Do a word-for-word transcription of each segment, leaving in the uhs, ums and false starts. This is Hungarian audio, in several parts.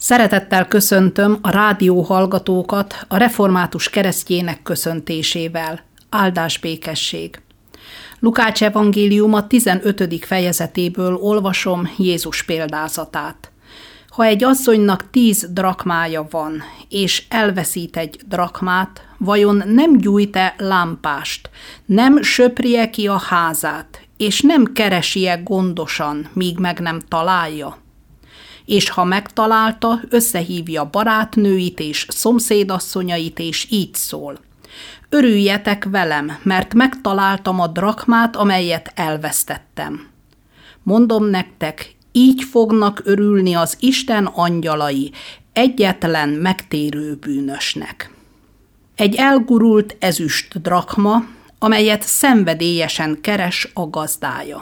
Szeretettel köszöntöm a rádió hallgatókat a református keresztjének köszöntésével. Áldás békesség! Lukács evangéliuma tizenötödik fejezetéből olvasom Jézus példázatát. Ha egy asszonynak tíz drakmája van, és elveszít egy drakmát, vajon nem gyújt-e lámpást, nem söprje ki a házát, és nem keresi-e gondosan, míg meg nem találja? És ha megtalálta, összehívja barátnőit és szomszédasszonyait, és így szól: örüljetek velem, mert megtaláltam a drakmát, amelyet elvesztettem. Mondom nektek, így fognak örülni az Isten angyalai egyetlen megtérő bűnösnek. Egy elgurult ezüst drakma, amelyet szenvedélyesen keres a gazdája.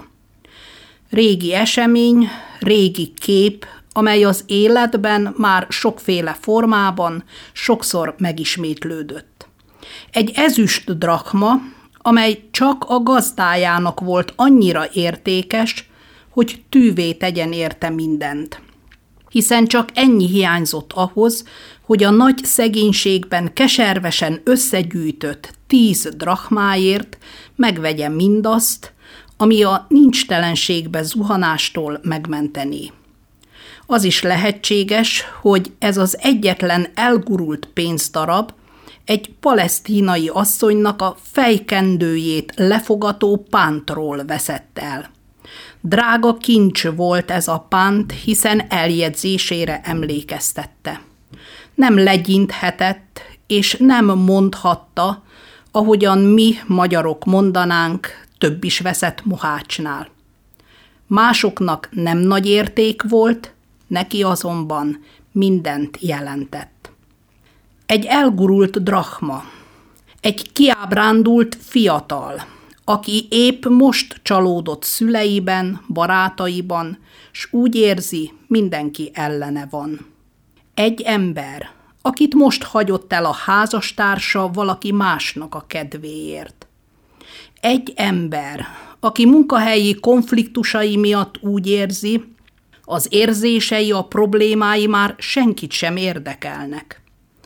Régi esemény, régi kép, amely az életben már sokféle formában sokszor megismétlődött. Egy ezüst drakma, amely csak a gazdájának volt annyira értékes, hogy tűvé tegyen érte mindent. Hiszen csak ennyi hiányzott ahhoz, hogy a nagy szegénységben keservesen összegyűjtött tíz drachmáért megvegye mindazt, ami a nincstelenségbe zuhanástól megmenteni. Az is lehetséges, hogy ez az egyetlen elgurult pénzdarab egy palesztínai asszonynak a fejkendőjét lefogató pántról veszett el. Drága kincs volt ez a pánt, hiszen eljegyzésére emlékeztette. Nem legyinthetett, és nem mondhatta, ahogyan mi magyarok mondanánk, több is veszett mohácsnál. Másoknak nem nagy érték volt, neki azonban mindent jelentett. Egy elgurult drachma, egy kiábrándult fiatal, aki épp most csalódott szüleiben, barátaiban, s úgy érzi, mindenki ellene van. Egy ember, akit most hagyott el a házastársa valaki másnak a kedvéért. Egy ember, aki munkahelyi konfliktusai miatt úgy érzi, az érzései, a problémái már senkit sem érdekelnek.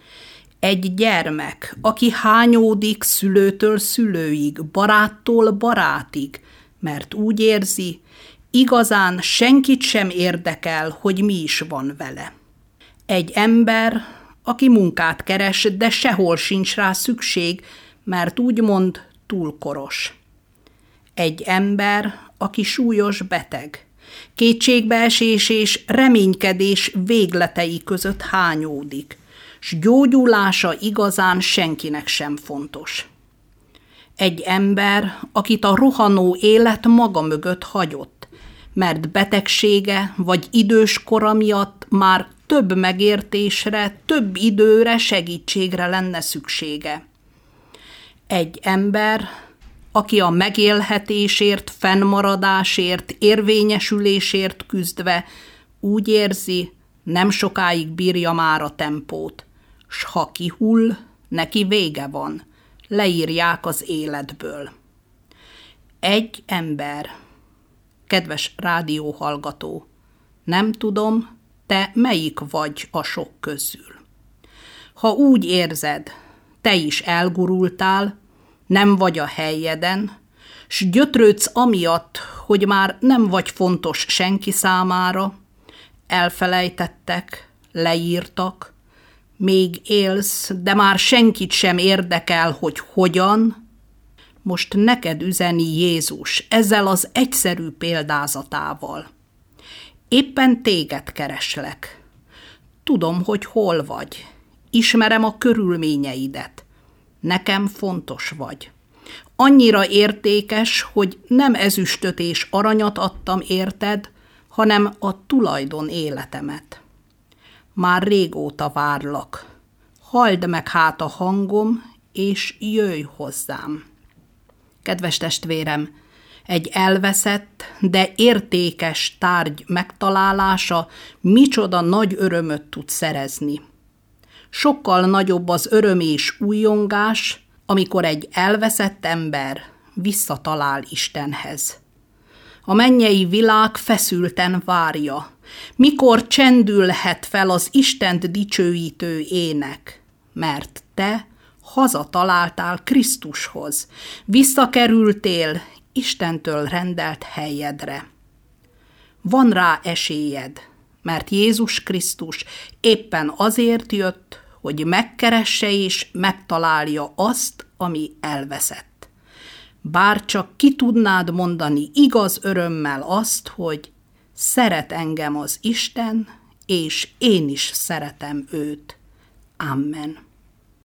Egy gyermek, aki hányódik szülőtől szülőig, baráttól barátig, mert úgy érzi, igazán senkit sem érdekel, hogy mi is van vele. Egy ember, aki munkát keres, de sehol sincs rá szükség, mert úgymond túl koros. Egy ember, aki súlyos beteg, kétségbeesés és reménykedés végletei között hányódik, s gyógyulása igazán senkinek sem fontos. Egy ember, akit a rohanó élet maga mögött hagyott, mert betegsége vagy idős kora miatt már több megértésre, több időre, segítségre lenne szüksége. Egy ember, aki a megélhetésért, fennmaradásért, érvényesülésért küzdve úgy érzi, nem sokáig bírja már a tempót, s ha kihull, neki vége van, leírják az életből. Egy ember, kedves rádióhallgató, nem tudom, te melyik vagy a sok közül. Ha úgy érzed, te is elgurultál, nem vagy a helyeden, s gyötrődsz amiatt, hogy már nem vagy fontos senki számára, elfelejtettek, leírtak, még élsz, de már senkit sem érdekel, hogy hogyan, most neked üzeni Jézus ezzel az egyszerű példázatával. Éppen téged kereslek. Tudom, hogy hol vagy. Ismerem a körülményeidet. Nekem fontos vagy. Annyira értékes, hogy nem ezüstöt és aranyat adtam érted, hanem a tulajdon életemet. Már régóta várlak. Halld meg hát a hangom, és jöjj hozzám. Kedves testvérem, egy elveszett, de értékes tárgy megtalálása micsoda nagy örömöt tud szerezni. Sokkal nagyobb az öröm és újongás, amikor egy elveszett ember visszatalál Istenhez. A mennyei világ feszülten várja. Mikor csendülhet fel az Istent dicsőítő ének? Mert te hazataláltál Krisztushoz, visszakerültél Istentől rendelt helyedre. Van rá esélyed, mert Jézus Krisztus éppen azért jött, hogy megkeresse és megtalálja azt, ami elveszett. Bár csak ki tudnád mondani igaz örömmel azt, hogy szeret engem az Isten, és én is szeretem őt. Amen.